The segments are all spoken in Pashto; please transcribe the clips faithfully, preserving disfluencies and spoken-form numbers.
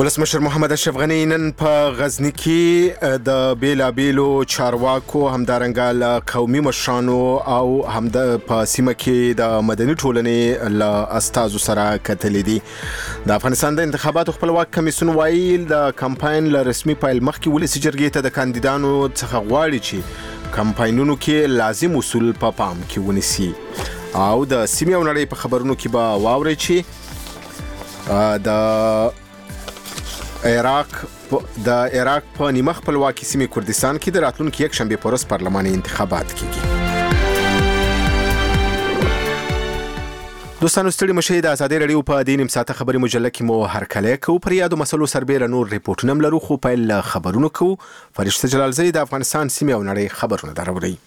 ولسمشر محمد اشرف غنی نن په غزنی کې د بیلابیلو چارواکو همدارنګه قومي مشرانو او هم د په سیمه کې د مدني ټولنې له استازو سره کتلې دي. د افغانستان د انتخاباتو خپلواک کمیسیون وایي د کمپاین له رسمي پیل مخکې ولسي جرګې ته د کاندیدانو څخه غواړي چې کمپاینونو کې لازم اصول په پام کې ونیسي. او د سیمې او نړۍ په خبرونو کې به واوري چې د عراق د عراق په نیمه خپلواکي سیمې کردستان کې د راتلونکي یک شنبه په ورځ پارلماني انتخابات کیږي. دوستانو ستړي مشه د ازادي رادیو په دې نیم ساعته خبري مجله کې مو هرکله کو پر یادو مسلو سربېره نور ریپورتونه لرو خو په خبرونو کو فرشته جلال زید د افغانستان سیمې او نړۍ خبرونه دروري.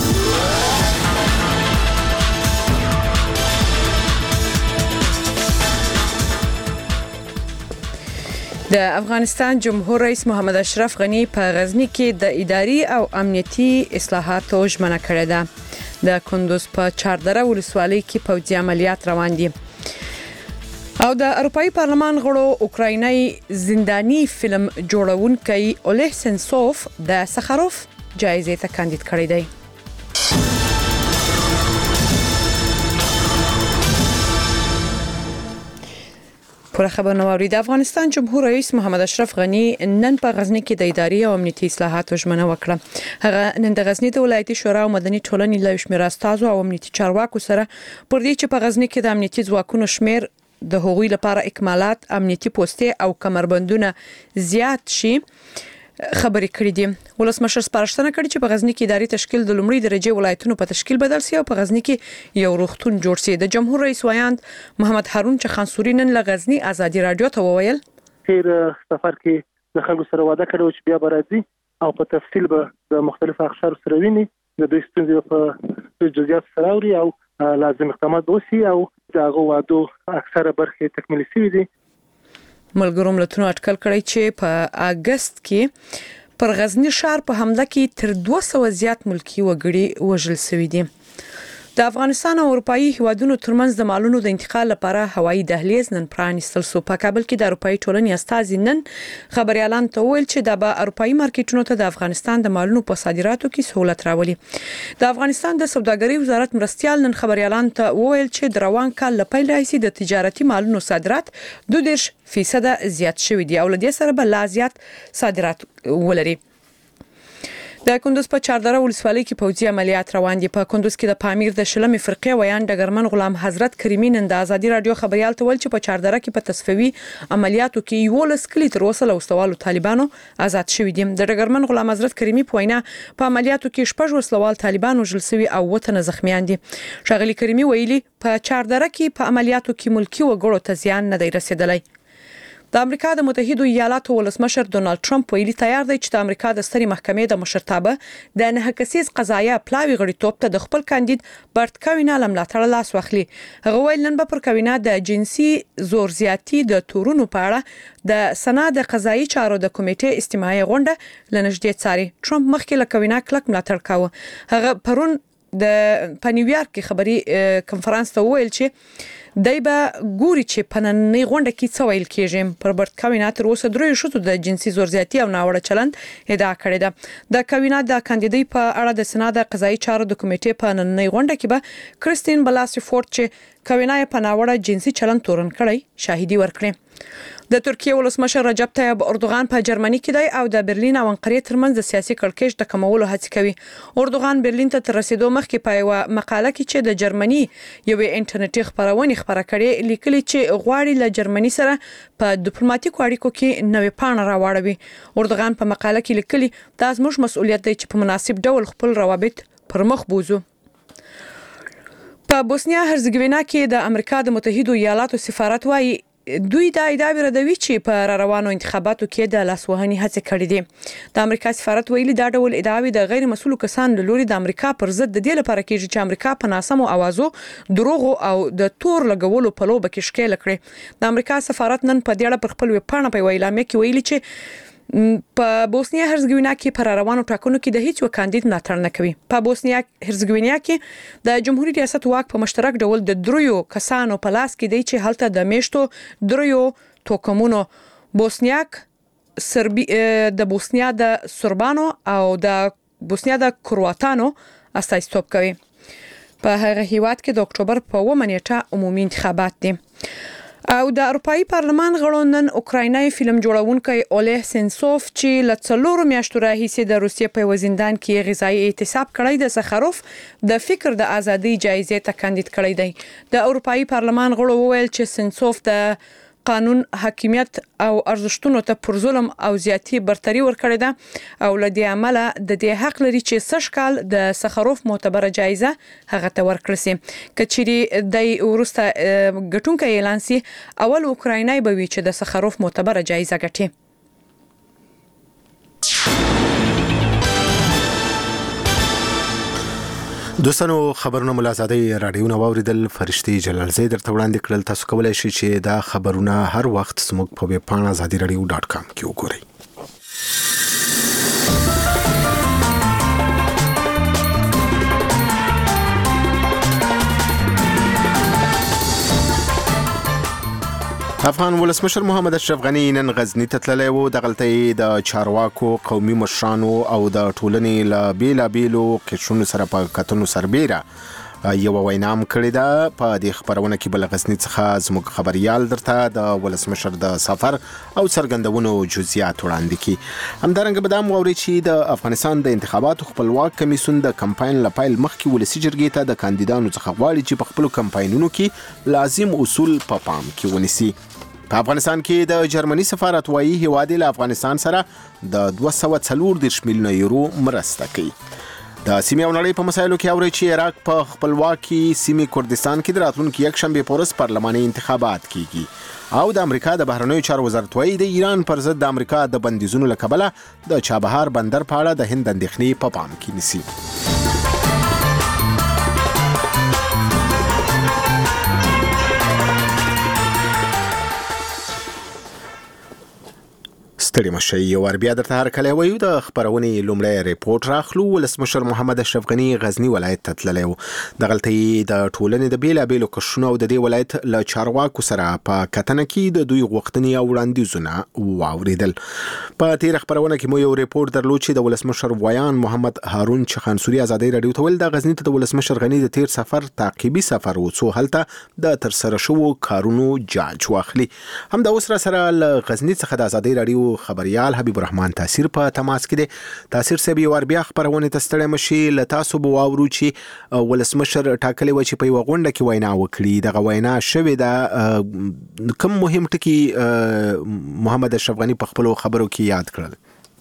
د افغانستان جمهور رئیس محمد اشرف غنی په غزنی کې د اداري او امنیتي اصلاحاتو ژمنه کړې ده. د کندوز په چاردره ولسوالۍ کې پوځي عملیات روان دي. او د اروپאי پارلمان غړو اوکرایني زنداني فلم جوړونکي اولeh سنسوف د سخروف جایزې ته کاندید کړی دی. پر خبر نواری د افغانستان جمهور رئیس محمد اشرف غنی نن په غزنی کې د اداري او امنیتي اصلاحاتو ژمنه وکړه. هغه نن د غزنی د ولایتي شورا او مدني ټولنې له شمېر استازو او امنیتي چارواکو سره پر دې چې په غزنی کې د امنیتي ځواکونو شمېر د هغوی لپاره اکمالات، امنیتي پوسټې او کمربندونه زیات شي خبرې کړې دي. ولسمشر سپارښتنه کړې چې په غزنی کې اداري تشکیل د لومړي درجه ولایتونو په تشکیل بدل شي او په غزنی کې یو روغتون جوړ شي. د جمهور رئیس ویاند محمد هارون چخانسوري نن له غزنی ازادي رادیو ته وویل تیر سفر کې د خلکو سره وعده کړو چې بیا به راځي او په تفصیل به د مختلفو اقشار سره ویني، د دوی ستونزې په جزئیات سره اوري او لازم اقدامات وشي او دغه وعدو اکثره برخې تکمیل شوي دي. ملګرو ملتونو اټکل کړی چې په اگست کې پر غزنی ښار په حمله کې تر دوه سوه زیات ملکی وګړي وژل شوي دي. د افغانستان او اروپאי هیوادونو ترمنځ د مالونو د انتقال لپاره هوایي دهلیز نن پرانیستل شو. په کابل کې د اروپאי ټولنې استازي نن خبريالان ته ویل چې د اروپאי مارکیټونو ته د افغانستان د مالونو په صادراتو کې سہولت راولي. د افغانستان د سوداګرۍ وزارت مرستيال نن خبريالان ته ویل چې د روان کال لپاره راځي د تجارتي مالونو صادرات دوه دېرش فیصد زیات شوي دي او لدې سره به لا زیات صادرات ولري. د کندوز په چاردره ولسوالۍ کې پوځي عملیات روان دي. په کندوز کې د پامیر د شلمې فرقې ویان ډګرمن غلام حضرت کریمي نن د ازادي رادیو خبريال ته ویل چې په چاردره کې په تصفوي عملیاتو کې یو لس کلی تر اوسه له وسوالو طالبانو آزاد شوي دي. د ډګرمن غلام حضرت کریمي په وینا په عملیاتو کې شپږ وسوال طالبانو وژل شوي او وته زخمیان دي. شاغلي کریمي ویلي په چاردره کې په عملیاتو کې ملکی وګړو ته زیان نه دی رسیدلی. د امریکا د متحده ایالاتو ولسمشر ډونالد ټرمپ ویلي تیار دی چې د امریکا د سترې محکمې د مشرتابه د نه کسیز قضایا پلاوی غړیتوب ته د خپل کاندید برت کاوینا لملاتړ لاس واخلي. هغه ویل نن به پر کاوینا د جنسي زور زیاتی د تورونو په اړه د سنا د قضایي چارو د کمیټې استماعي غونډه لنږدې څاري. ټرمپ مخکې له کاوینا کلک ملاتړ کاوه. هغه پرون د په نیویارک کې خبري کنفرانس ته ویل چې دای به ګوري چې په نننۍ غونډه کې څه ویل کېږي. پر برت کاوینا تر اوسه درې شتو د جنسي زور زیاتی او ناوړه چلند ادعا کړې ده. د کاوینا د کاندیدۍ په اړه د سنا د قضایي چارو د کمیټې په نننۍ غونډه کې به کریستین بلاسي فورد چې کاوینا په ناوړه جنسي چلند تورن کړی شاهدي ورکړي. د ترکیه ولسمشر رجب طیب اردوغان په جرمني کې دی او د برلین او انقرې ترمنځ د سیاسي کړکېچ د کمولو هڅه کوي. اردوغان برلین ته تر رسیدو مخکې په یو مقاله کې چې د جرمني یو انټرنیټي خبرونه خبره کړې لیکلي چې غواړي له جرمني سره په ډیپلوماټیکو اړیکو کې نوې پاڼه راوړوي. اردوغان په مقاله کې لیکلي دا زموږ مسؤلیت دی چې په مناسب ډول خپل روابط پر مخ بوزو. په بوسنیا هرزګوینا کې د امریکا د متحده ایالاتو سفارت وايي دوی دا ادعا ردوي چې په روانو انتخاباتو کې د لاسوهنې هڅه کړې دي. د امریکا سفارت ویلي دا ډول ادعاوې د غیر مسؤلو کسانو له لوري د امریکا پر ضد د دې لپاره کېږي چې امریکا په ناسمو اوازو دروغ او د تور لګولو په لوبه کې ښکېل کړي. د امریکا سفارت نن په دې اړه پر خپل ویب پاڼه په اعلامیه کې ویلي چې په بوسنیا هرزګوینا کې پر روانو ټاکنو کې د هیڅ کاندید ملاتړ نه کوي. په بوسنیا هرزګوینا کې د جمهوریت ریاست واک په مشترک ډول د دریو کسانو په لاس کې دی چې هلته د میشتو دریو توکمونو بوسنیاک سربي د بوسنیا د سربانو او د بوسنیا د کرواتانو استازیتوب کوي. په هغه هیواد کې د اکتوبر په اوومه نیټه عمومي انتخابات دي. او د اروپאי پارلمان غړو نن اوکراینای فلم جوړونکی اولیه سنسوف چې له څلورو میاشتو راهیسې د روسیې په وزندان کې غذایی اعتصاب کړی د سخروف د فکر د ازادي جایزې ته کاندید کړی دی. د اروپאי پارلمان غړو وویل چې سنسوف د قانون حاکمیت او ارزښتونو ته پر ظلم او زیاتی برتری ورکړی ده او لدی عمله د دې حق لري چې سږ کال د سخروف معتبره جایزه هغه ته ورکړل شي. کچېری د ورسته ګټونکو اعلان سي اول اوکراینای به وی چې د سخروف معتبره جایزه ګټي. دوستانو خبرونه ملازادي رادیو نواوریدل فرشتي جلال زید درته وړاندې کړل. تاسو کولای شئ چې دا خبرونه هر وخت زموږ په ویب پاڼه ازادي رادیو ډاټ کام کې وګورئ. افغان ولسمشر محمد اشرف غنی نن غزنی ته تللی و. دغلته د چارواکو قومي مشرانو او د ټولنې له بیلابیلو قشرونو سره په کتنو سربیره یو وینام کړی ده. په دې خبرونه کې بل غزنی څخه زموږ خبريال درته د ولسمشر د سفر او څرګندونو جزئیات وړاندې کړي. همدارنګه به دا واوري چې د افغانستان د انتخاباتو خپلواک کمیسیون د کمپاین لپاره مخکې ولسی جرګې ته د کاندیدانو څخه غواړي چې په خپل کمپاینونو کې لازم اصول په پام کې ونیسي. په افغانستان کې د جرمني سفارت وايي هیواد له افغانستان سره د دوه سوه څلور دېرش میلیونه یورو مرسته کوي. د سیمې او نړۍ په مسایلو کې اوري چې عراق په خپلواکي سیمې کردستان کې د راتلونکي یک شنبه په ورځ پارلماني انتخابات کیږي او د امریکا د بهرنیو چارو وزارت وايي د ایران پر ضد د امریکا د بندیزونو له کبله د چابهار بندر په اړه د هند اندېښنې په پام کې نیسي. ستړي مشه یو ور بیا درته هر کله وایو. د خبرونې لومړی ریپورت راخلو. ولسمشر محمد اشرف غنی غزنی ولایت ته تللی و. دغلته د ټولنې د بیلابیلو قشرونو او د دې ولایت له چارواکو سره په کتنه کې د دوی غوښتنې او وړاندیزونه واوریدل. په تیر خبرونه کې مو یو ریپورت درلود چې د ولسمشر ویان محمد هارون چخانسوري ازادي رادیو ته ویل د غزنی ته د ولسمشر غنی د تیر سفر تعقیبي سفر و څو هلته د تر سره شوو کارونو جاج واخلي. هم د اوسره سره ل غزنی څخه د ازادي رادیو خبريال حبیب الرحمن تاثیر په تماس کې دي. تاثیر سبي ور بیا خبرونه تستړی مشي ل تاسو بو واورو چې ولسمشر ټاکلې و چې په یو غونډه کې وینا وکړي. دغه وینا شوې ده. کوم مهم ټکی محمد اشرف غنی په خپل خبرو کې یاد کړل؟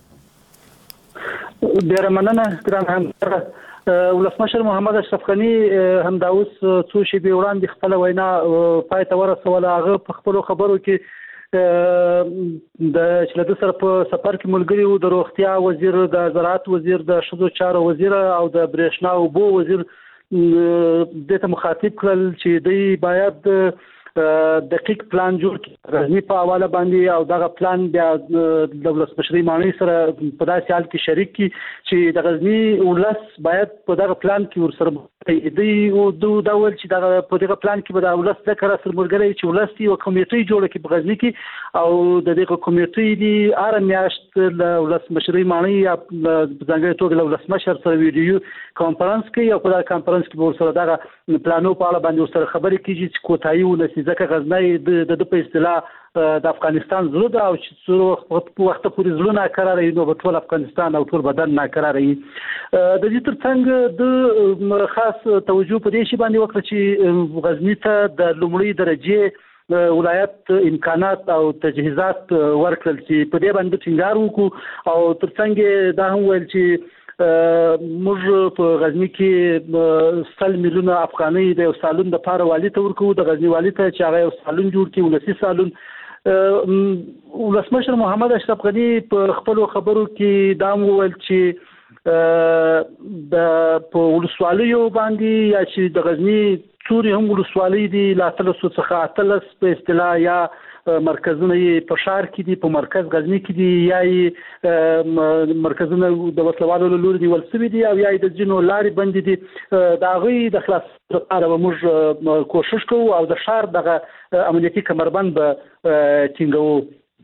ډیره مننه ګران هم ولسمشر محمد اشرف غنی هم دا اوس څو شی به وړاندې خپل وینا پای ته ورسوله. هغه په خپل خبرو کې د چلده سره په سفر کې ملګری وو د روغتیا وزیر، د زراعت وزیر، د ښځو چارو وزیر او د برېښنا او اوبو وزیر د ته مخاطب کړل چې دوی باید دقیق پلان جوړ کړي غزنی په حواله باندې او دغه پلان بیا د ولسمشرۍ معنی سره په داسې حال کې شریک کړي چې د غزنی ولس باید په دغه پلان کې ورسره دوی او دوی دا ول چې دغه په دغه پلان کې به د ولس ذکر سره مرګري چې ولس یو کمیټي جوړه کړي په غزنی کې او د دغه کمیټي دی ار میاشت له ولسمشرۍ معنی یا څنګه توګه له ولسمشر سره ویډیو کانفرنس کوي او په دغه کانفرنس کې ورسره دغه پلانو په اړه باندې ورسره خبرې کیږي چې کوتاهي ونسي ځکه غزنی د د په اصطلاح د افغانستان زړه ده او چې څو وخت پورې زړه ناکراره وي نو په ټول افغانستان او ټول بدن ناکراره وي. د دې ترڅنګ د خاص توجه په دې شی باندې وکړه چې غزنی ته د لومړۍ درجه ولایت امکانات او تجهیزات ورکړل چې په دې باندې ټینګار وکړو او ترڅنګ دا هم ویل چې موږ په غزنی کې سل میلیونه افغانۍ د یو سالون د پاره والی ته ورکو د غزنی والی ته چې هغه یو سالون جوړ کړي ولسی سالون. ولسمشر محمد اشرف غنی په خپل خبرو کې دا وویل چې د په ولسوالیو باندې یا چې د غزنی څوري هم ولسوالۍ دي لا تلسو څخه اتلس په اصطلاح یا مرکزونه په شهر کې دي په مرکز غزنی کې دي یا مرکزونه د وسلوالو لوري دی ولسوي دي او یا د جنو لاري بندي دي دا غي د خلاص لپاره موږ کوشش کوو او د شهر دغه امنیتي کمربند به ټینګو.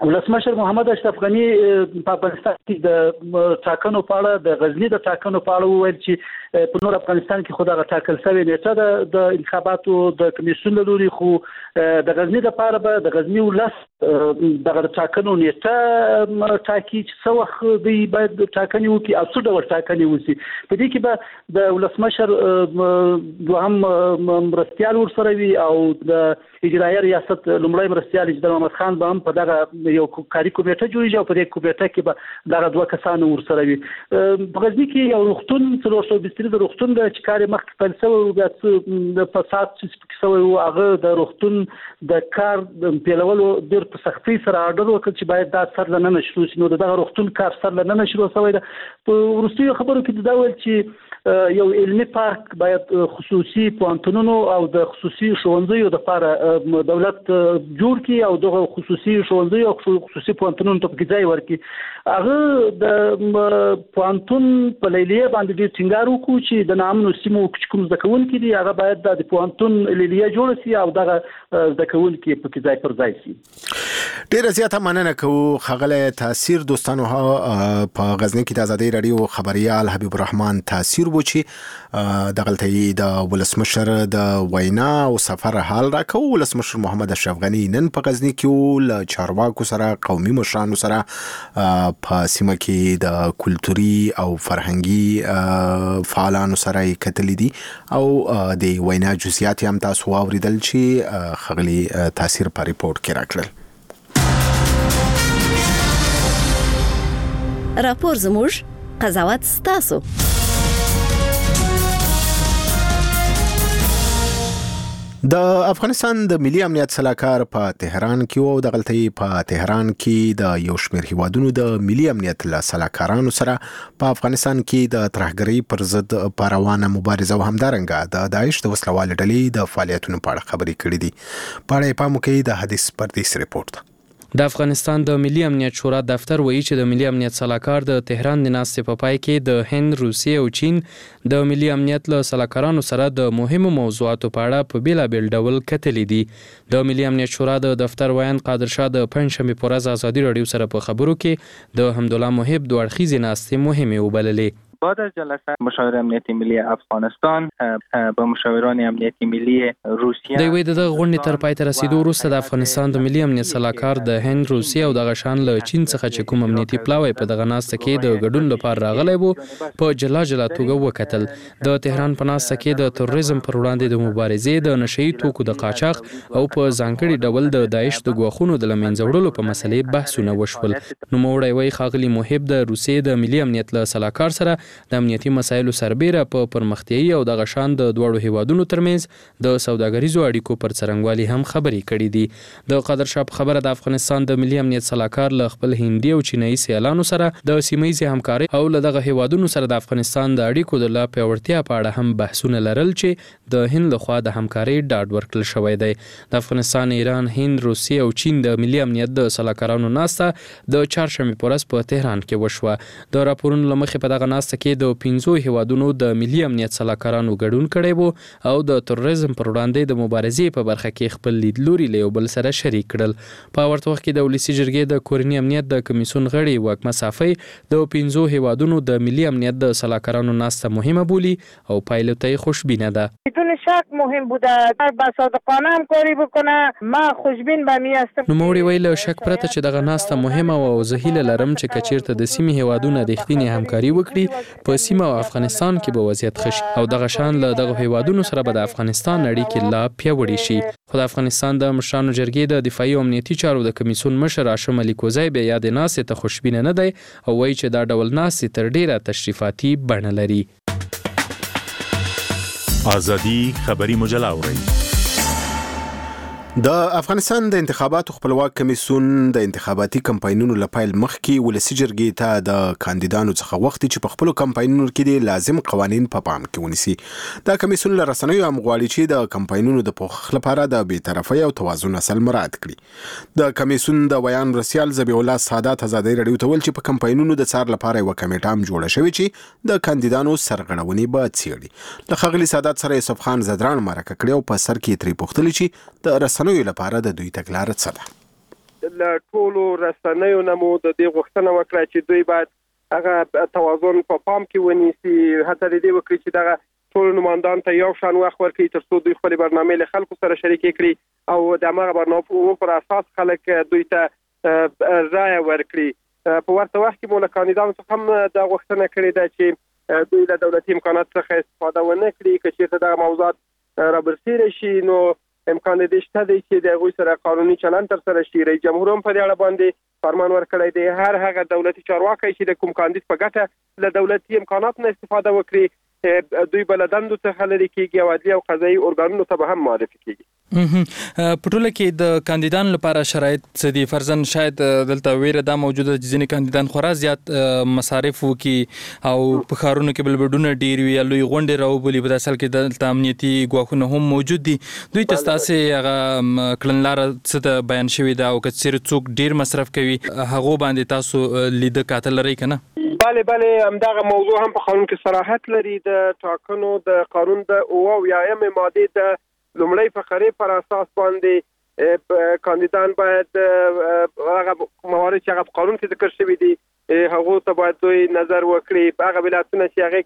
ولسمشر محمد اشرف غنی په افغانستان کې د ټاکنو په اړه د غزنی د ټاکنو په اړه وویل چې په نور افغانستان کې خو دا ټاکل شوی نیټه د انتخاباتو د کمیسیون لوري خو د غزنی د لپاره به د غزنی ولس دغه ټاکنو نیټه ټاکي چې څو وخت دی باید ټاکنې وکړي او څه ډول ټاکنې وشي. په دې کې به د ولسمشر دوهم مرستیال ورسره وي او د اجرایي ریاست لومړی مرستیال اجدر محمد خان به هم په دغه یو کاري کمیټه جوړیږي او په دې کمیټه کې به دغه دوه کسان ورسره وي. په غزنی کې یو روغتون څلور سوه بسترې د روغتون د چې کار مخکې پیل شوی و، بیا څه فساد چې پکې شوی و، هغه د روغتون د کار پیلولو ډېر په سختۍ سره اډر وکړ چې باید دا سر له ننه شروع شي. نو د دغه روغتون کار سر له ننه شروع شوی ده. په وروستیو خبرو کې دا ویل چې یو علمي پارک باید خصوصي پوهنتونونو او د خصوصي ښوونځیو لپاره دولت جوړ کړي او دغه خصوصي ښوونځیو او خصوصي پوهنتونونو ته پکې ځای ورکړي. هغه د پوهنتون په لیلیه باندې ډېر ټینګار وکړو چې د ناامنو سیمو کوم زده کوونکي دي هغه باید د پوهنتون لیلیه جوړه شي او دغه زده کوونکي پکې ځای پر ځای شي. ډېره زیاته مننه کوو ښاغلی تاثیر دوستانو. په غزنی کې د ازادۍ راډیو خبریال حبیب الرحمن تاثیر و چې دغلته د ولسمشر د وینا او سفر حال راکو. ولسمشر محمد اشرف غنی نن په غزنی کې له چارواکو سره قومي مشرانو سره په سیمه کې د کلتوري او فرهنګي فعالانو سره کتلې دي او د وینا جزئیات هم تاسو واوریدل چې ښاغلی تاثیر په ریپورت کې راکړل. راپور زموږ قضاوت ستاسو. د افغانستان د ملي امنیت سلاکار په تهران کې او د غلطي په تهران کې د یو شمېر هیوادونو د ملي امنیت له سلاکارانو سره په افغانستان کې د ترهګرۍ پر ضد په روانه مبارزه او همدارنګه د داعش د وسلوال ډلې د فعالیتونو په اړه خبرې کړې دي. په اړه پام وکړئ د حدیث پردیس ریپورت. د افغانستان د ملي امنیت شورا دفتر وایي چې د ملي امنیت سلاکار د تهران د ناستې په پای کې د هند، روسیې او چین د ملي امنیت له سلاکارانو سره د مهمو موضوعاتو په اړه په بیلابیل ډول کتلې دي. د ملي امنیت شورا د دفتر ویان قادر شاه د پنځشنبې په ورځ ازادي راډیو سره په خبرو کې د حمدالله محب دوه اړخیزې ناستې مهمې وبللې. بعد از جلسه مشاور امنیتی ملی افغانستان با مشاوران امنیتی ملی روسیه د وی د غونډې تر پای ته رسیدو وروسته د افغانستان د ملي امنیت سلاکار د هند، روسیې او د غشان له چین څخه چې کوم امنیتي پلاوی په دغه ناسته کې د ګډون لپاره راغلی وو په جلا جلا توګه وکتل. د تهران په ناسته کې د تروریزم پر وړاندې د مبارزې، د نشئی توکو د قاچاق او په ځانګړي ډول د داعش د ګواښونو د لمنځه وړلو په مسلې بحثونه وشول. نوموړی وایي ښاغلي محب د روسیې د ملي امنیت له سلاکار سره د امنیتي مسایلو سربیره په پرمختیایي او د غشان د دوړو هیوادونو ترمنځ د سوداګریزو اړیکو پر څرنګوالي هم خبرې کړې دي. د قادر شاه په خبره د افغانستان د ملي امنیت سلاکار له خپل هندي او چینایي سیالانو سره د سیمه‌ییزې همکارۍ او له دغه هیوادونو سره د افغانستان د اړیکو د لا پیاوړتیا په اړه هم بحثونه لرل چې د هند لخوا د همکارۍ ډاډ ورکړل شوی دی. د افغانستان، ایران، هند، روسیې او چین د ملي امنیت د سلاکارانو ناسته د چهارشنبې په ورځ په تهران کې وشوه. د راپورونو له مخې په دغه ناسته کې د پنځو هیوادونو د ملي امنیت سلاکارانو ګډون کړی وو او د تروریزم پر وړاندې د مبارزې په برخه کې خپل لیدلوري له یو بل سره شریک کړل. په ورته وخت کې د ولسي جرګې د کورني امنیت د کمیسیون غړي واکمه صافی د پنځو هیوادونو د ملي امنیت د سلاکارانو ناسته مهمه بولی او پایلو ته خوشبینه ده. بدون شک مهم بوده با صادقانه همکاری بکنه. ما خوشبین به می هستم. نوموړي ویل شک پرته چې دغه ناسته مهمه او زه هیله لرم چې کچیرته د سیمې هیوادونو د رښتینې همکاري وکړي په سیمه او افغانستان کې به وضعیت ښه شي او دغه شان له دغه هیوادونو سره به د افغانستان اړیکې لا پیاوړې شي. خو د افغانستان د مشرانو جرګې د دفاعي او امنیتي چارو د کمیسیون مشر هاشم علي کوزی بیا یادې ناستې ته خوشبینه نه دی او وایي چې دا ډول ناستې تر ډیره تشریفاتي بڼه لري. ازادي خبري مجله اورئ. د افغانستان د انتخاباتو خپلواک کمیسیون د انتخاباتي کمپاینونو لپاره مخکې ولسی جرګې ته د کاندیدانو څخه وخت چې په خپل کمپاینونو کې لازم قوانين په پام کې ونیسي. دا کمیسیون له رسنیو هم غواړي چې د کمپاینونو د پوښښ لپاره د بی‌طرفۍ او توازن اصل مراعات کړي. د کمیسیون د بیان رسیال ذبیح الله سادات ازادۍ راډیو ته ویل چې په کمپاینونو د څار لپاره یو کمیټه هم جوړه شوې چې د کاندیدانو سرغړونې به څیړي. د ښاغلي سادات سره یوسف خان زدران مرکه کړې او په سر کې ترې پوښتنه چې د رسنیو لپاره د دوی تګلارې څه ده. له ټولو رسنیو نه مو د دې غوښتنه وکړه چې دوی باید هغه توازن په پام کې ونیسي، حتی د دې وکړي چې دغه ټول نمایندان ته یو شان وخت ورکړي تر څو دوی خپل برنامه له خلکو سره شریک کړي او د هغه برنامه پر اساس خلک دوی ته رائے ورکړي. په ورته وخت کې مو له کاندیدانو څخه هم دا غوښتنه کړې ده چې دوی له دولتي امکاناتو څخه استفاده ونه کړي، که چېرته دغه موضوعات رابرسېره شي نو امکان دې شته دی چې د هغوی سره قانوني چلند ترسره شي. رئیس جمهور هم په دې اړه باندې فرمان ورکړی دی هر هغه دولتي چارواکی چې د کوم کاندید په ګټه له دولتي امکاناتو نه استفاده وکړي دوی بل دندو څخه لري کېږي او عدلي او قضایي ارګانونو ته به هم معرفي کېږي. په ټوله کې د کاندیدانو لپاره شرایط څه دي؟ فرضاً شاید دلته ویره دا موجوده چې ځینې کاندیدان خورا زیات مصارف وکړي او په ښارونو کې بلبډونه ډېر وي یا لوی غونډې راوبولي، په اصل کې دلته امنیتي ګواښونه هم موجود دي. دوی ته ستاسې هغه کړنلاره څه ده بیان شوې ده او که چېرې څوک ډېر مصرف کوي هغو باندې تاسو لیده کاته لرئ که نه؟ بله بله همدغه موضوع هم په قانون کې صراحت لري. د ټاکنو د قانون د اوه اویایم مادې د لومړۍ فقرې پر اساس باندې کاندیدان باید هغه موارد چې هغه په قانون کې ذکر شوي دي هغو ته باید دوی نظر وکړي. په هغه ولایتونه چې هغې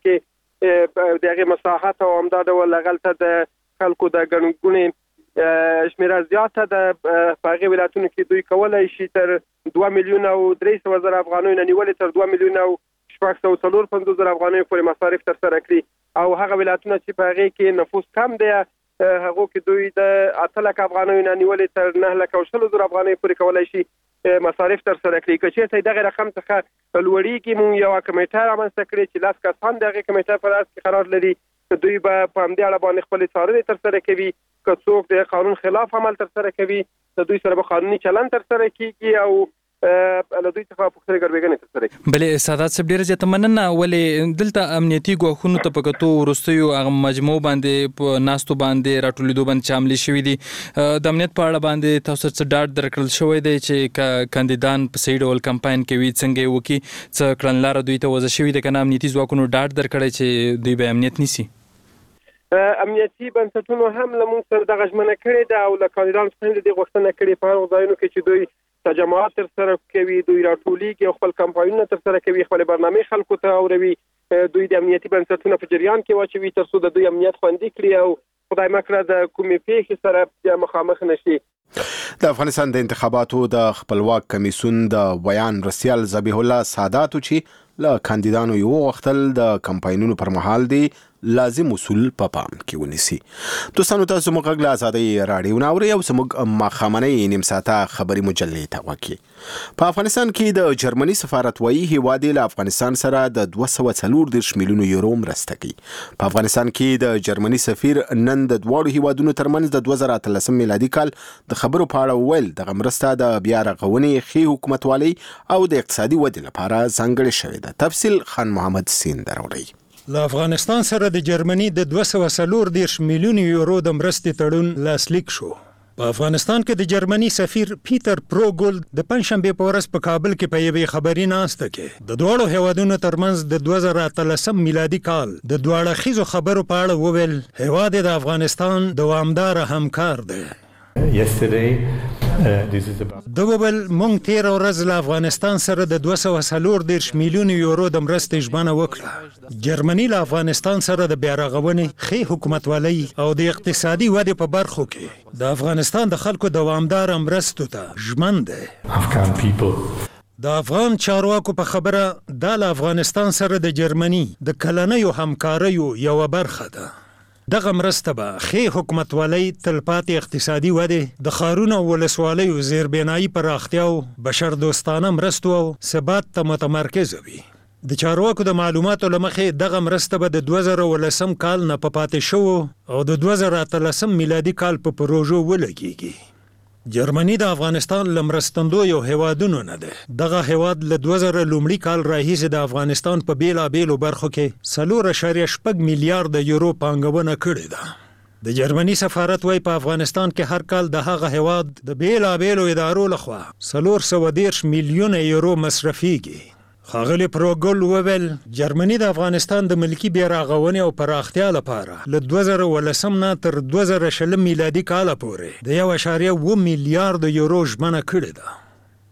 کې د هغې مساحت او همدا ډول هغلته د خلکو د ګڼې ګوڼې شمېره زیاته ده، په هغې ولایتونو کې دوی کولی شي تر دوه میلیونه او درې سوه زره افغانیو نه نیولې تر دوه میلیونه او شپږ سوه څلور پنځوس زره افغانیو پورې مصارف ترسره کړي او هغه ولایتونه چې په هغې کې نفوس کم دی هغو کې دوی د اته لکه افغانیو نه نیولې تر نه لکه او شلو زره افغانیو پورې کولی شي مصارف ترسره کړي. که چېرته دغه رقم څخه لوړېږي موږ یوه کمیټه رامنځته کړې چې لس کسان د هغې کمیټه په راس کې قرار لري، دوی به په همدې اړه باندې خپلې څارنې ترسره کوي. که څوک د قانون خلاف عمل ترسره کوي د دوی سره به قانوني چلند ترسره کېږي او له دوی څخه پوښتنې ګربېږنې ترسره کړي. بلې سعادت صاحب ډېره زیاته مننه. ولې دلته امنیتي ګواښونو ته په کتو وروستیو هغه مجموعو باندې په ناستو باندې راټولېدو باندې چې عملي شوي دي د امنیت په اړه باندې تاسو څه ډاډ درکړل شوی دی چې کاندیدان په صحیح ډول کمپاین کوي څنګه یې وکړي؟ څه کړنلاره دوی ته وضع شوي ده که نه امنیتي ځواکونو ډاډ درکړی چې دوی به امنیت نیسي؟ امنیتي بنسټونو هم له موږ سره دغه ژمنه کړې ده او له کاندیدانو څخه هم د دې غوښتنه کړې په هغو ځایونو کې چې دوی تجمعات ترسره کوي، دوی راټولیږي او خپل کمپاینونه ترسره کوي، خپلې برنامې خلکو ته اوروي، دوی د امنیتي بنسټونه په جریان کې واچوي تر څو د دوی امنیت خوندي کړي او خدای مکړه د کومې پیښې سره مخامخ نشي. د افغانستان د انتخاباتو د خپلواک کمیسیون د بیان رسیال ذبیح الله ساداتو چې له کاندیدانو یو وختل د کمپاینونو پر مهال دی لازم اصول په پام کې ونیسي. دوستانو تاسو موږ غږ له ازادۍ راډیو نه اورئ او زموږ ماښامنۍ نیم ساعته خبري مجلې ته وکړي. په افغانستان کې د جرمني سفارت وایي هیواد له افغانستان سره د دوه سوه څلور دېرش میلیونو یورو مرسته کوي. په افغانستان کې د جرمني سفیر نن د دواړو هیوادونو ترمنځ د دوه زره اتلسم میلادي کال د خبرو په اړه وویل دغه مرسته د بیا رغونې ښې حکومتوالۍ او د اقتصادي ودې لپاره ځانګړې شوې ده. تفصیل خان محمد سین دراوړي. له افغانستان سره د جرمني د دوه سوه څلور دېرش میلیونو یورو د مرستې تړون لاسلیک شو. په افغانستان کې د جرمني سفیر پیټر پروګول د پنځشنبې په ورځ په کابل کې په یوې خبري ناسته کې د دواړو هیوادونو ترمنځ د دوه زره اتلسم میلادي کال د دوه اړخیزو خبرو په اړه وویل هیواد د افغانستان دوامداره همکار دی. د وبل مونږ تیر ورځ له افغانستان سره د دوه سوه څلور دېرش میلیونو یورو د مرستې ژمنه وکړه. جرمني له افغانستان سره د بیا رغونې ښې حکومتوالۍ او د اقتصادي ودې په برخو کې د افغانستان د خلکو دوامداره مرستو ته ژمن دی. د افغان چارواکو په خبره دا له افغانستان سره د جرمني د کلنیو همکاریو یوه برخه ده. دغه مرسته به ښې حکومتوالۍ، تلپاتې اقتصادي ودې، د ښارونو او ولسوالیو زیربنایي پراختیا او بشردوستانه مرستو او ثبات ته متمرکزه وي. د چارواکو د معلوماتو له مخې دغه مرسته به د دوه زره اوولسم کال نه په پاتې شوو او د دوه زره اتلسم میلادي کال په پروژو ولګېږي. جرمني د افغانستان له مرستندویو هیوادونو نه دی. دغه هیواد له دوه زره لومړي کال راهیسې د افغانستان په بیلابیلو برخو کې څلور اعشاریه شپږ میلیارده یورو پانګونه کړې ده. د جرمني سفارت وایي په افغانستان کې هر کال د هغه هیواد د بیلابیلو ادارو لخوا څلور سوه دېرش میلیونه یورو مصرفیږي. ښاغلي پروګل وویل جرمني د افغانستان د ملکي بیا رغونې او پراختیا لپاره له دوه زره اوولسم نه تر دوه زره شلم میلادي کاله پورې د یو اعشاریه اوه میلیارده یورو ژمنه کړې ده.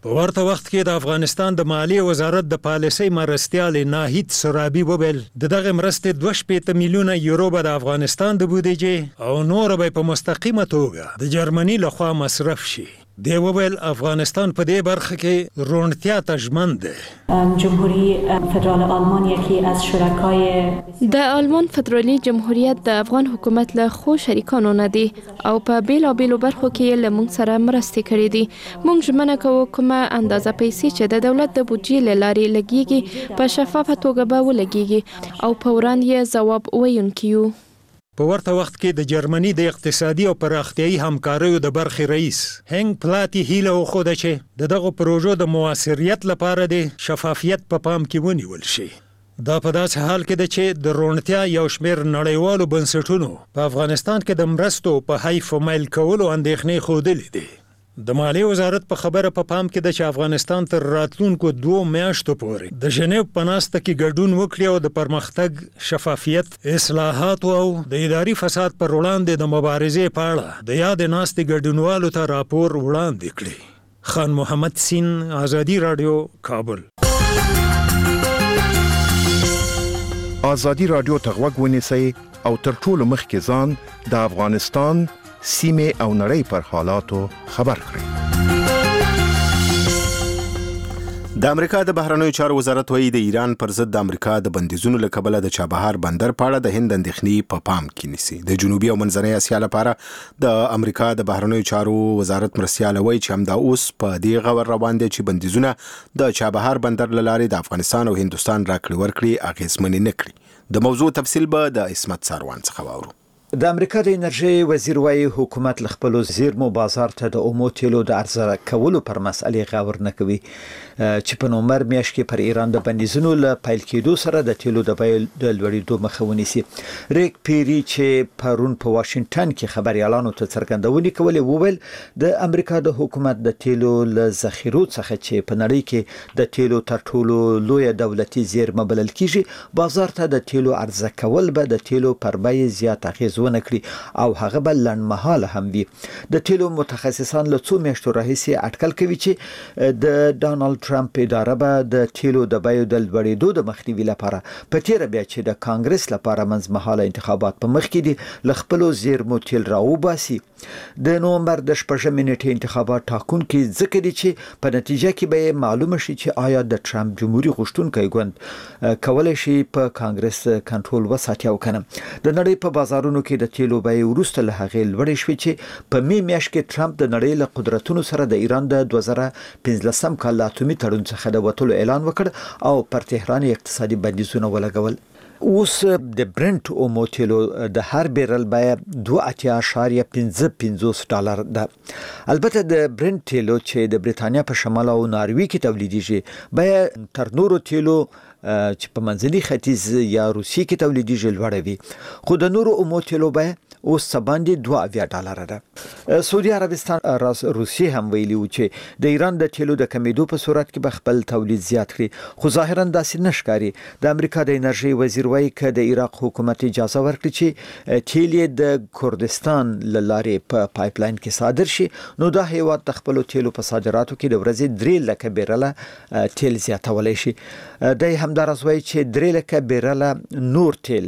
په ورته وخت کې د افغانستان د مالیې وزارت د پالیسۍ مرستیال ناهید سرابي وویل د دغه مرستې دوه شپېته میلیونه یورو به د افغانستان د بودیجې او نور به په مستقیمه توګه د جرمني لخوا مصرف شي. دی وویل افغانستان په دې برخه کې روڼتیا ته ژمن دی. جمهوری فدرال آلمان یکی از شرکای د آلمان فدرالی جمهوریت د افغان حکومت له خو شریکانو نه دی او په بیلابیلو برخو کې له موږ سره مرستې کړې دي. موږ ژمنه کوو کومه اندازه پیسې چې د دولت د بودجې له لارې لګیږي په شفافه توګه به ولګیږي او په وړاندې ځواب ویونکي یو. په ورته وخت کې د جرمني د اقتصادي او پراختیایي همکاریو د برخې رئیس هنګ پلاتی هیله وښوده چې د دغه پروژو د موثریت لپاره د شفافیت په پام کې ونیول شي. دا په داسې حال کې ده چې د روڼتیا یو شمېر نړیوالو بنسټونو په افغانستان کې د مرستو په حیف و میل کولو اندېښنې ښودلې دي. د مالیې وزارت په خبره په پام کې ده چې افغانستان تر راتلونکو دوو میاشتو پورې د ژنیو په ناسته کې ګډون وکړي او د پرمختګ، شفافیت، اصلاحاتو او د اداري فساد پر وړاندې د مبارزې په اړه د یادې ناستې ګډونوالو ته راپور وړاندې کړي. خان محمد سین، آزادي راډیو، کابل. آزادي راډیو ته غوږ ونیسئ او تر ټولو مخکې ځان د افغانستان سیمه او نړۍ پر حالاتو خبر کړئ. د امریکا د بهرنیو چارو وزارت وایي د ایران پر ضد د امریکا د بندیزونو له کبله د چابهار بندر په اړه د هند اندېښنې په پام کې نیسي. د جنوبي او منځنۍ اسیا لپاره د امریکا د بهرنیو چارو وزارت مرستیال وایي چې همدا اوس په دې غور روان دي چې بندیزونه د چابهار بندر له لارې د افغانستان او هندستان راکړې ورکړې اغېزمنې نه کړي. د موضوع تفصیل به د اسمت ساروان څخه واورو. د امریکا د انرژي وزیر وايي حکومت ل خپل زیرمو بازار ته د اومو تیلو د عرضه کولو پر مسئلې غور نه کوي چې په نومبر میاشت کې پر ایران د بندیزونو له پیل کېدو سره د تیلو د بیې د لوړېدو مخه ونیسي. ریک پیری چې پرون په واشنگټن کې خبريالانو ته څرګندونې کولې وویل د امریکا د حکومت د تیلو له ذخیرو څخه چې په نړۍ کې د تیلو تر ټولو لوی دولتي زیرمه بلل کیږي بازار ته د تیلو عرضه کول به د تیلو پر بیې زیات اغیز ونه کړي او هغه بل لنډمهاله هم وي. د تیلو متخصصان له څو میاشتو راهیسې اټکل کوي چې د ډانلډ ټرمپ اداره به د تیلو د بیو د لوړېدو د مخنیوي لپاره په تیر بیا چې د کانګرس لپاره منځمهاله انتخابات په مخ کې دي ل خپل زیرمو تیل راوباسي. د نومبر د شپږمې نیټې انتخابات ټاکونکي ځکه دي چې په نتیجه کې به معلومه شي چې آیا د ټرمپ جمهوریت غوښتونکي ګوند کولای شي په کانګرس کنټرول وساتي او کنه. د نړۍ په بازارونو کې د تیلو بیې وروسته له هغې لوړې شوې چې په می میاشت کې ټرمپ د نړۍ له قدرتونو سره د ایران د دوه زره پنځلسم کال له اتومي تړون څخه د وتلو اعلان وکړ او پر تهران اقتصادي بندیزونه ولګول. اوس د برنت اومو تیلو د هر بیرل بیه دوه اتیا اشاریه پنځه پنځوس ډالر ده. البته د برنت تیلو چې د بریتانیا په شمال او ناروی کې تولیدیږي بیه تر نورو تیلو چې په منځني ختیځ یا روسیې کې تولیدیږي لوړه وي خو د نورو اومو تیلو بیه اوس باندې دوه اویا ډالر ده. سعودي عربستان روسیې هم ویلي و چې د ایران د تیلو د کمیدو په صورت کې به خپل تولید زیات کړي خو ظاهرا داسې نشکاري. د امریکا د انرژي وزیر وايي چې د عراق حکومت اجازه ورکړي چې تیل د کردستان له لارې په پایپلاین کې صادر شي نو دا هیواد د خپل تیلو په صادراتو کې د ورځې درې لکه بیرله تیل زیاتولای شي. د همدارس وايي چې درې لکه بیرله نور تیل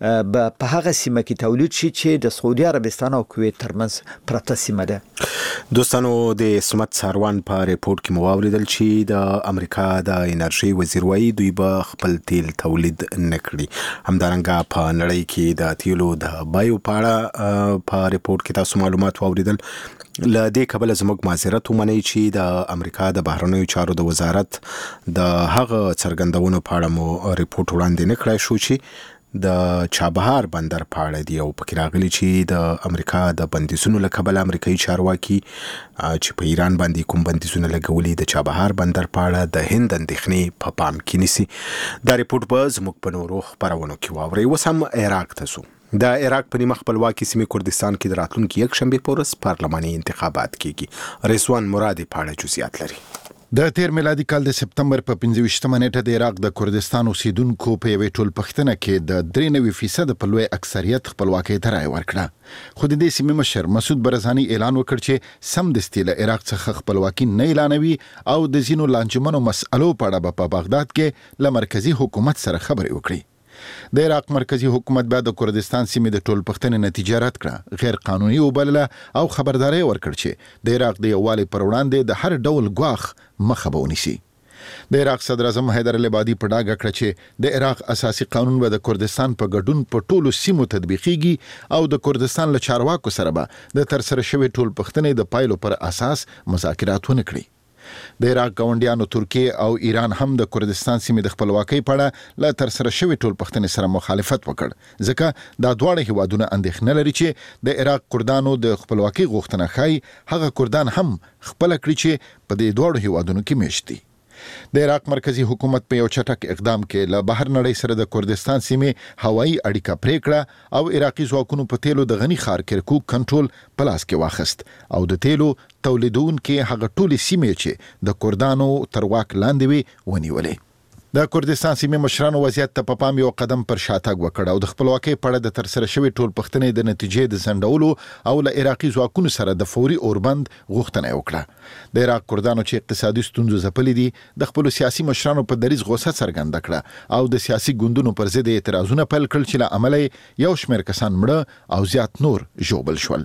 په هغه سیمه کې تولید شي چې د سعودي عربستان او کویت ترمنځ پرته سیمه ده. دوستانو د اسمت ساروان په ریپورت کې مو اوریدل چې د امریکا د انرژي وزیر وايي دوی به خپل تیل تولید نه کړي. همدارنګه په نړۍ کې د تیلو د بیو په اړه په ریپورت کې تاسو معلومات اوریدل. ل دې کبل زموږ معذرت ومنئ چې د امریکا د بهرنیو چارو د وزارت د هغه څرګندونو په اړه مو ریپورت وړاندې نه کړای شو چې د چابهار بندر په اړه دی او پکې راغلي چې د امریکا د بندیزونو له کبله امریکایي چارواکي چې په ایران باندې کوم بندیزونه لګولي د چابهار بندر په اړه د هند اندېښنې په پام کې نیسي. دا ریپورت به زموږ په نورو خپرونو کې واورئ. اوس هم عراق ته ځو. د عراق په نیمه خپلواکي سیمې کردستان کې د راتلونکي یک شنبې په ورځ پارلماني انتخابات کیږي. رضوان مرادي په اړه جزئیات لري. د تیر میلادي کال د سپتمبر په پنځه ویشتمه نیټه د عراق د کردستان اوسیدونکو په یوې ټولپښتنه کې د درې نوي فیصد په لوی اکثریت خپلواکۍ ته رایه ورکړه. خو د دې سیمې مشر مسعود برزاني اعلان وکړ چې سمدستي له عراق څخه خپلواکي نه اعلانوي او د ځینو لانجمنو مسألو په اړه په بغداد کې له مرکزی حکومت سره خبرې وکړي. د عراق مرکزی حکومت بعد د کردستان سیمې د ټولپښتنې نتیجه رد کړه، غیر قانوني وبلله او خبرداري ورکړ چې د عراق د یووالي پر وړاندې د هر ډول ګواښ مخه به ونیسي. د عراق صدر اعظم حیدر العبادي په ډاګه کړ چې د عراق اساسي قانون به د کردستان په ګډون په ټولو سیمو تطبیقیږي او د کردستان له چارواکو سره به د ترسره شوی ټولپښتنې د پایلو پر اساس مذاکرات ونه کړي. د عراق ګاونډیانو ترکیه او ایران هم د کردستان سیمې د خپلواکۍ په اړه له ترسره شوی ټولپښتنې سره مخالفت وکړ، ځکه دا دواړه هیوادونه اندېښنه لري چې د عراق کردانو د خپلواکۍ غوښتنه ښایي هغه کردان هم خپل کړي چې په دې دواړو هیوادونو کې میشت دي. د عراق مرکزی حکومت په یو چټک اقدام کې له بهر نړۍ سره د کردستان سیمې هوایي اړیکه پرې کړه او عراقي ځواکونو په تیلو د غني ښار کرکوک کنټرول په لاس کې واخیست او د تیلو تولیدونکو هغه ټولې سیمې چې د کردانو تر واک لاندې وي ونیولې. د کردستان سیمې مشرانو وضعیت ته په پام یو قدم پر شاتګ وکړ او د خپلواکۍ په اړه د ترسره شوی ټولپښتنې د نتیجې د ځنډولو او له عراقي ځواکونو سره د فوري اوربند غوښتنه وکړه. د عراق کردانو چې اقتصادي ستونزو ځپلي دي د خپل سیاسي مشرانو په دریځ غوسه څرګنده کړه او د سیاسي ګوندونو پر ضد اعتراضونه پیل کړل چې له امله یو شمېر کسان مړه او زیات نور ژوبل شول.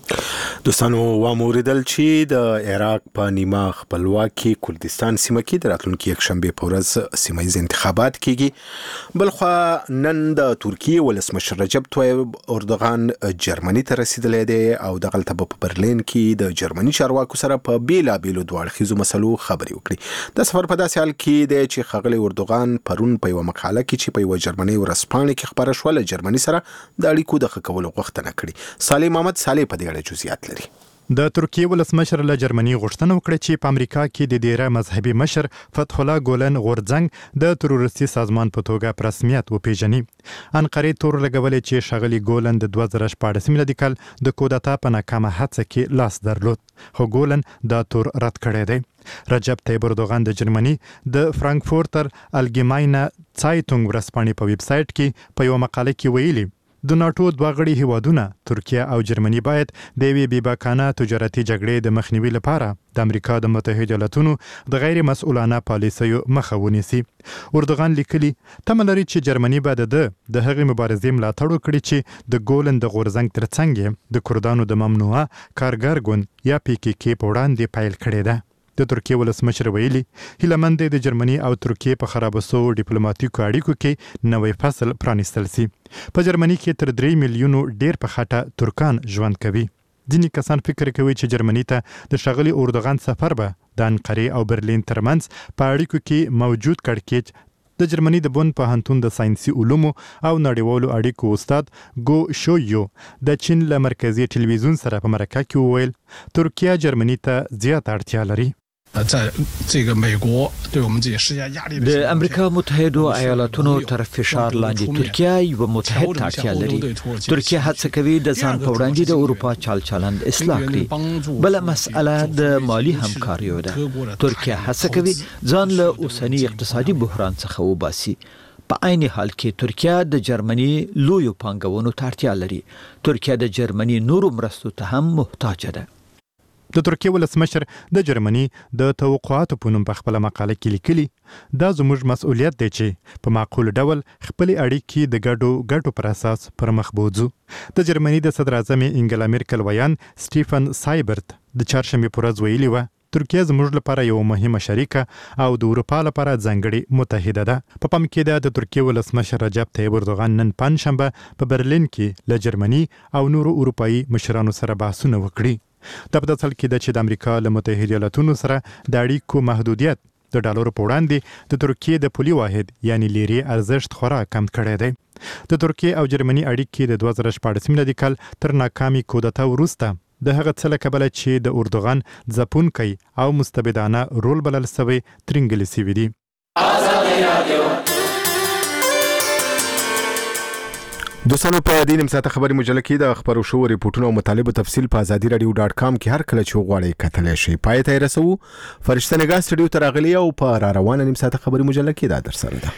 دوستانو واموریدل چې د عراق په نیمه خپلواکي کردستان سیمه کې د راتلونکي یک شنبه په ورځ سیمه ییز انتخابات کیږي. بلخوا نن د ترکیه ولسمشر رجب طیب اردوغان جرمني ته رسیدلی دی او دغلته په برلین کې د جرمني چارواکو سره په بیلابیلو دوه اړخیزو مسلو خبرې وکړي. د سفر په داسې حال کې دی چې ښاغلی اردوغان پرون په یوه مقاله کې چې په یوه جرمني ورځپاڼه کې خپره شوه له جرمني سره د اړیکو د ښه کولو غوښتنه کړې. صالح محمد صالح په دې اړه جزئیات لري. د ترکیه ولسمشر له جرمني غوښتنه وکړه چې په امریکا کې د ډیره مذهبي مشر فتح الله ګولن غورځنګ د تروریستي سازمان په توګه په رسمیت وپیژني. انقرې تور لګولې چې ښاغلي ګولن د دوه زره شپاړس میلادي کال د کودتا په ناکامه هڅه کې لاس درلود، خو ګولن دا تور رد کړی دی. رجب طیب اردوغان د جرمني د فرانکفورتر الګیماینه څایتونګ ورځپاڼې په ویب سایټ کې په یو مقاله کې ویلي د ناتو دوه غړي هیوادونه ترکیه او جرمني باید د یوې بېباکانه تجارتي جګړې د مخنیوي لپاره د امریکا د متحده ایالاتونو د غیر مسؤلانه پالیسیو مخه ونیسي. اردوغان لیکلي تمه لري چې جرمني به د د هغې مبارزې ملاتړ وکړي چې د ګولن د غورځنګ ترڅنګ د کردانو د ممنوعه کارګر ګوند یا پی کې کې په وړاندې پیل کړې ده. د ترکیه ولسمشر ویلي هیلمند د جرمني او ترکیه په خراب شوو ډیپلوماټیکو اړیکو کې نوې فصل پرانیستل سي. په جرمني کې تر درې میلیونو ډیر په خټه ترکان ژوند کوي. ځینې کسان فکر کوي چې جرمني ته د ښاغلي اردوغان سفر به د انقرې او برلین ترمنځ په اړیکو کې موجود کړکېچ د جرمني د بون پوهنتون د ساینسي علومو او نړیوالو اړیکو استاد ګو شویو د چین له مرکزي ټلویزیون سره په مرکه کې وویل ترکیه جرمني ته زیات اړتیا لري. د امریکا متحده ایالاتونو تر فشار لاندې ترکیه یو متحد اړتیا لري. ترکیه هڅه کوي د ځان په وړاندې د اروپا چال چلند اصلاح کړي. بل مسأله د مالی همکاریو ده. ترکیه هڅه کوي ځان له اوسنی اقتصادي بحران څخه وباسي. په عین حال کې ترکیه د جرمني لویو پانګونو ته اړتیا لري. ترکیه د جرمني نورو مرستو ته هم محتاج ده. د ترکیه ولسمشر د جرمني د توقعاتو په نوم په خپله مقاله کې لیکلي دا زموږ مسؤلیت دی چې په معقول ډول خپلې اړیکې د ګډو ګټو پر اساس پر مخ بوځو. د جرمني د صدر اعظم انګلا میرکل ویان سټیفن سایبرت د چهارشنبې په ورځ ویلي وه ترکیه زموږ لپاره یو مهمه شریکه او د اروپا لپاره ځانګړې متحده ده. په پام کې ده د ترکیه ولسمشر رجب طیب اردوغان نن پنجشنبه په برلین کې له جرمني او نورو اروپایي مشرانو سره بحثونه وکړي. دا په داسې حال کې ده چې د امریکا له متحده ایالاتونو سره د اړیکو محدودیت د ډالرو په وړاندې د ترکیې د پولي واحد یعنی لیرې ارزښت خورا کم کړی دی. د ترکیې او جرمني اړیکې د دوه زره شپاړس میلادي کال تر ناکامي کودتا وروسته د هغه څه له کبله چې د اردوغان ځپونکی او مستبدانه رول بلل سوی ترینګلې سوي دي. دوستانو په دې نیم ساعته خبري مجله کې د خبرو شو ریپورتونو او مطالبه تفصیل په ازادي رادیو ډاټ کام کې هر کله چې غواړئ کتلی شئ. پای ته رسو فرشته نگاه سټډیو ته راغلی او په را روانه نیم ساعته خبري مجله کې دا در سره ده.